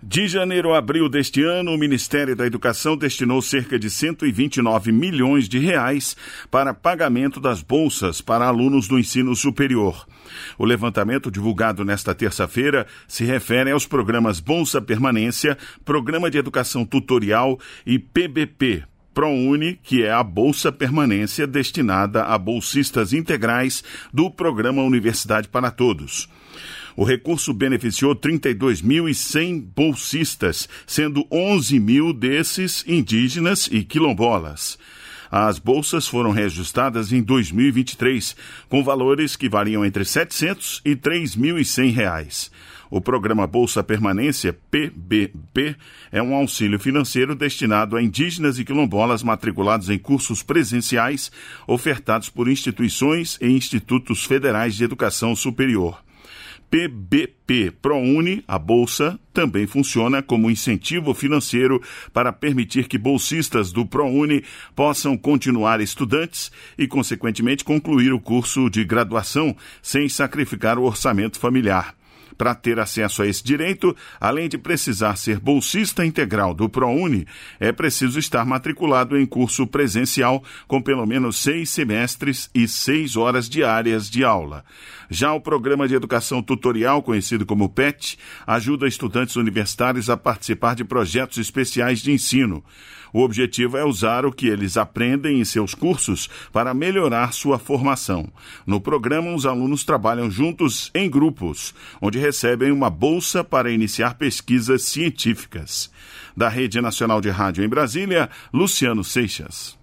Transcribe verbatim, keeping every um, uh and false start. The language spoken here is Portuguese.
De janeiro a abril deste ano, o Ministério da Educação destinou cerca de cento e vinte e nove milhões de reais para pagamento das bolsas para alunos do ensino superior. O levantamento divulgado nesta terça-feira se refere aos programas Bolsa Permanência, Programa de Educação Tutorial e P B P, ProUni, que é a Bolsa Permanência destinada a bolsistas integrais do Programa Universidade para Todos. O recurso beneficiou trinta e dois mil e cem bolsistas, sendo onze mil desses indígenas e quilombolas. As bolsas foram reajustadas em dois mil e vinte e três, com valores que variam entre setecentos e três mil e cem reais. O programa Bolsa Permanência, P B P, é um auxílio financeiro destinado a indígenas e quilombolas matriculados em cursos presenciais ofertados por instituições e institutos federais de educação superior. P B P ProUni, a bolsa, também funciona como incentivo financeiro para permitir que bolsistas do ProUni possam continuar estudantes e, consequentemente, concluir o curso de graduação sem sacrificar o orçamento familiar. Para ter acesso a esse direito, além de precisar ser bolsista integral do ProUni, é preciso estar matriculado em curso presencial com pelo menos seis semestres e seis horas diárias de aula. Já o Programa de Educação Tutorial, conhecido como P E T, ajuda estudantes universitários a participar de projetos especiais de ensino. O objetivo é usar o que eles aprendem em seus cursos para melhorar sua formação. No programa, os alunos trabalham juntos em grupos, onde recebem uma bolsa para iniciar pesquisas científicas. Da Rede Nacional de Rádio em Brasília, Luciano Seixas.